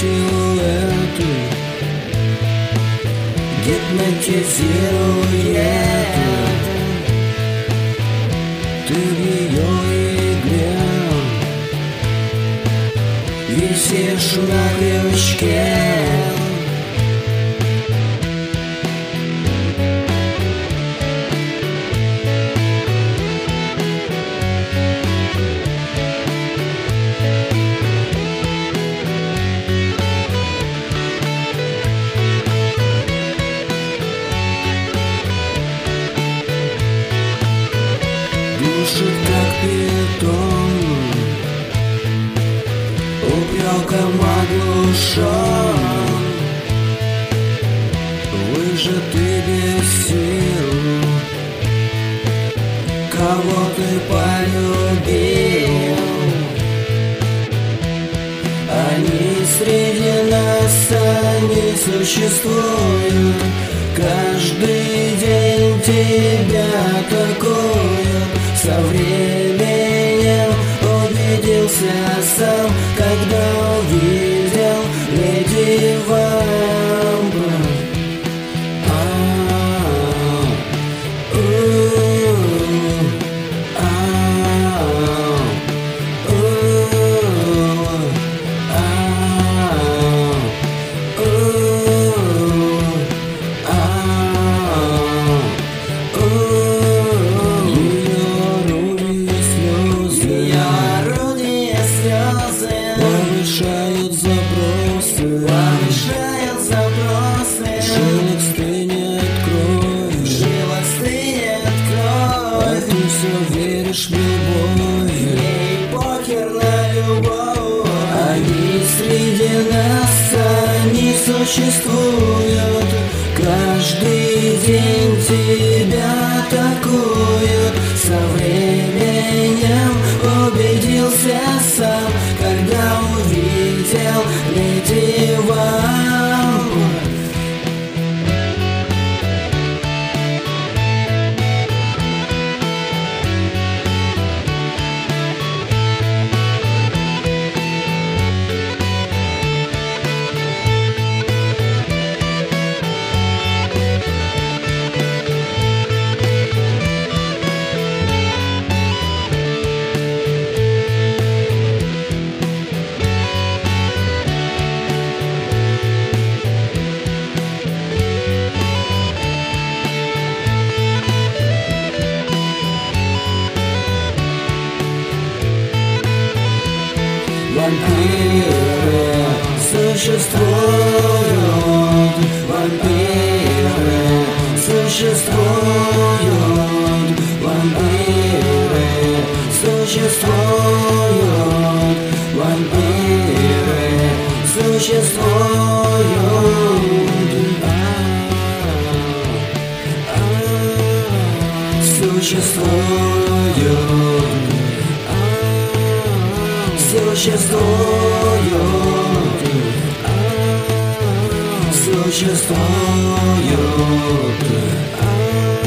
силуэты гипнотизирует. Ты в ее игре висишь на крючке. Душит как питон, упреком оглушен, выжатый без сил. Кого ты полюбил? Они среди нас, они существуют. Каждый день тебя атакуют. Со временем убедился сам, когда увидел леди Вампа. Повышают запросы, жилок стынет кровь, а ты все веришь в любовь, ей покер на любовь. Они среди нас, они существуют. Каждый день тебя атакуют. Со временем убедился сам, когда увидел леди Вампа. Вампиры существуют, вампиры существуют, вампиры существуют, вампиры существуют.